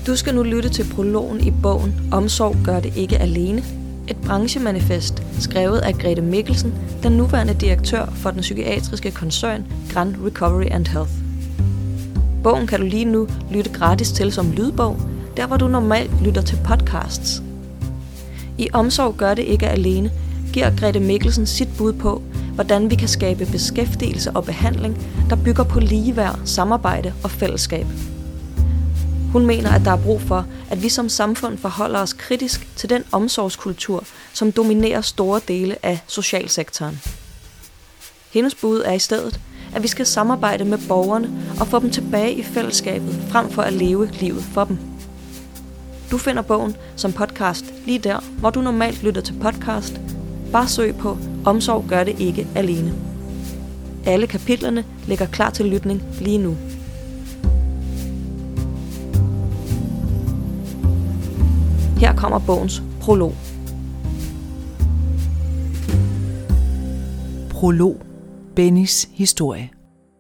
Du skal nu lytte til prologen i bogen Omsorg gør det ikke alene. Et branchemanifest skrevet af Grete Mikkelsen, den nuværende direktør for den psykiatriske koncern Grand Recovery and Health. Bogen kan du lige nu lytte gratis til som lydbog, der hvor du normalt lytter til podcasts. I Omsorg gør det ikke alene giver Grete Mikkelsen sit bud på, hvordan vi kan skabe beskæftigelse og behandling, der bygger på ligeværd, samarbejde og fællesskab. Hun mener, at der er brug for, at vi som samfund forholder os kritisk til den omsorgskultur, som dominerer store dele af socialsektoren. Hendes bud er i stedet, at vi skal samarbejde med borgerne og få dem tilbage i fællesskabet, frem for at leve livet for dem. Du finder bogen som podcast lige der, hvor du normalt lytter til podcast. Bare søg på Omsorg gør det ikke alene. Alle kapitlerne ligger klar til lytning lige nu. Her kommer bogens prolog. Prolog. Bennys historie.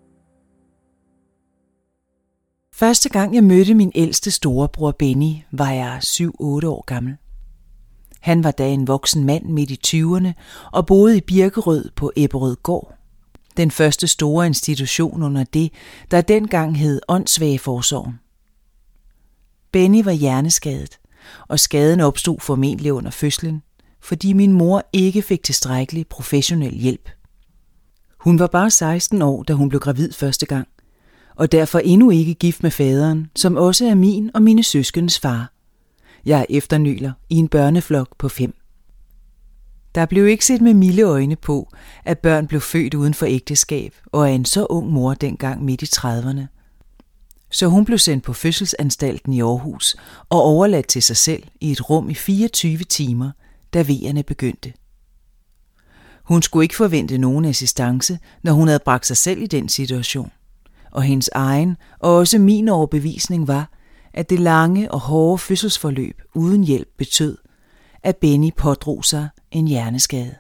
Første gang jeg mødte min ældste storebror Benny, var jeg 7-8 år gammel. Han var da en voksen mand midt i 20'erne og boede i Birkerød på Ebberød Gård. Den første store institution under det, der dengang hed Åndssvageforsorgen. Benny var hjerneskadet, og skaden opstod formentlig under fødslen, fordi min mor ikke fik tilstrækkelig professionel hjælp. Hun var bare 16 år, da hun blev gravid første gang, og derfor endnu ikke gift med faderen, som også er min og mine søskens far. Jeg er efternøler i en børneflok på 5. Der blev ikke set med milde øjne på, at børn blev født uden for ægteskab og af en så ung mor dengang midt i 30'erne. Så hun blev sendt på fødselsanstalten i Aarhus og overladt til sig selv i et rum i 24 timer, da vejerne begyndte. Hun skulle ikke forvente nogen assistance, når hun havde bragt sig selv i den situation. Og hendes egen og også min overbevisning var, at det lange og hårde fødselsforløb uden hjælp betød, at Benny pådrog sig en hjerneskade.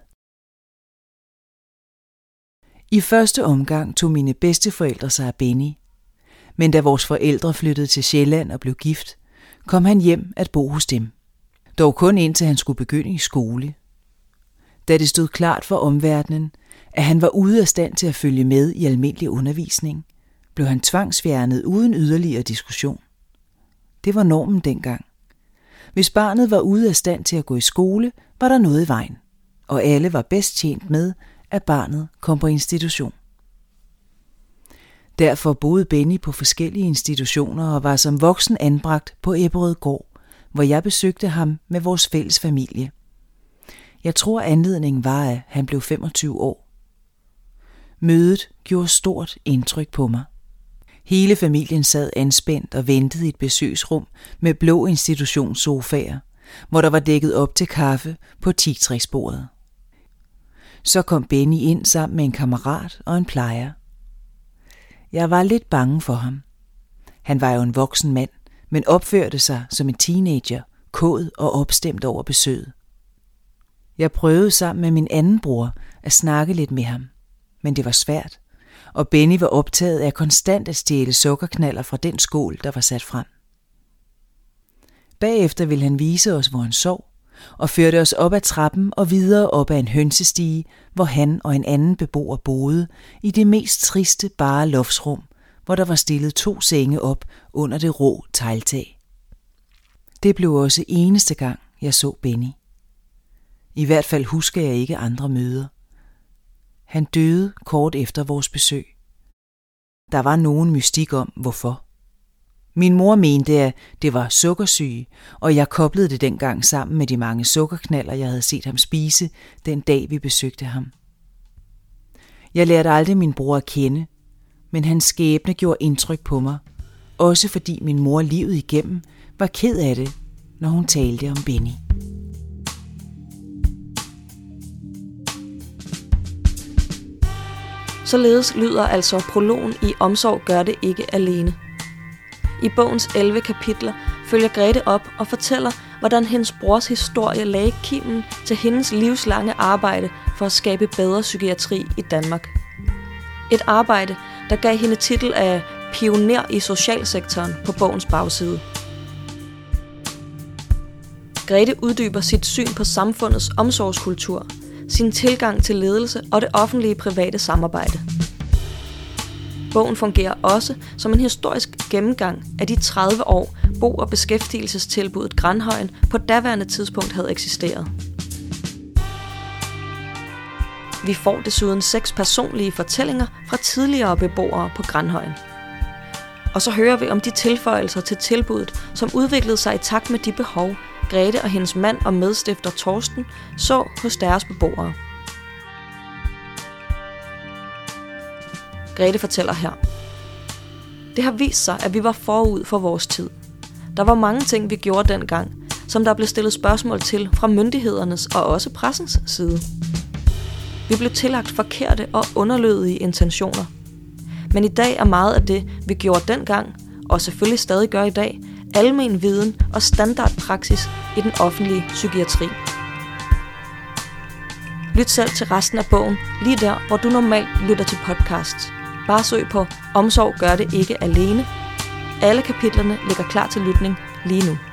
I første omgang tog mine bedsteforældre sig af Benny, men da vores forældre flyttede til Sjælland og blev gift, kom han hjem at bo hos dem. Dog kun indtil han skulle begynde i skole. Da det stod klart for omverdenen, at han var ude af stand til at følge med i almindelig undervisning, blev han tvangsfjernet uden yderligere diskussion. Det var normen dengang. Hvis barnet var ude af stand til at gå i skole, var der noget i vejen, og alle var bedst tjent med, at barnet kom på institution. Derfor boede Benny på forskellige institutioner og var som voksen anbragt på Ebberød Gård, hvor jeg besøgte ham med vores fælles familie. Jeg tror anledningen var, at han blev 25 år. Mødet gjorde stort indtryk på mig. Hele familien sad anspændt og ventede i et besøgsrum med blå institutionssofaer, hvor der var dækket op til kaffe på teaktræsbordet. Så kom Benny ind sammen med en kammerat og en plejer. Jeg var lidt bange for ham. Han var jo en voksen mand, men opførte sig som en teenager, kåd og opstemt over besøget. Jeg prøvede sammen med min anden bror at snakke lidt med ham, men det var svært, og Benny var optaget af konstant at stjæle sukkerknaller fra den skål, der var sat frem. Bagefter ville han vise os, hvor han sov, og førte os op ad trappen og videre op ad en hønsestige, hvor han og en anden beboer boede i det mest triste bare loftsrum, hvor der var stillet 2 senge op under det rå tegltag. Det blev også eneste gang, jeg så Benny. I hvert fald husker jeg ikke andre møder. Han døde kort efter vores besøg. Der var nogen mystik om, hvorfor. Min mor mente, at det var sukkersyge, og jeg koblede det dengang sammen med de mange sukkerknaller, jeg havde set ham spise den dag, vi besøgte ham. Jeg lærte aldrig min bror at kende, men hans skæbne gjorde indtryk på mig, også fordi min mor livet igennem var ked af det, når hun talte om Benny. Således lyder altså prologen i Omsorg gør det ikke alene. I bogens 11 kapitler følger Grete op og fortæller, hvordan hendes brors historie lagde kimen til hendes livslange arbejde for at skabe bedre psykiatri i Danmark. Et arbejde, der gav hende titel af pioner i socialsektoren på bogens bagside. Grete uddyber sit syn på samfundets omsorgskultur, sin tilgang til ledelse og det offentlige private samarbejde. Bogen fungerer også som en historisk gennemgang af de 30 år, bo- og beskæftigelsestilbuddet Granhøjen på daværende tidspunkt havde eksisteret. Vi får desuden 6 personlige fortællinger fra tidligere beboere på Granhøjen. Og så hører vi om de tilføjelser til tilbuddet, som udviklede sig i takt med de behov, Grete og hendes mand og medstifter Torsten så hos deres beboere. Grete fortæller her: Det har vist sig, at vi var forud for vores tid. Der var mange ting, vi gjorde dengang, som der blev stillet spørgsmål til fra myndighedernes og også pressens side. Vi blev tillagt forkerte og underlødige intentioner. Men i dag er meget af det, vi gjorde dengang, og selvfølgelig stadig gør i dag, almen viden og standardpraksis i den offentlige psykiatri. Lyt selv til resten af bogen, lige der, hvor du normalt lytter til podcasts. Bare søg på Omsorg gør det ikke alene. Alle kapitlerne ligger klar til lytning lige nu.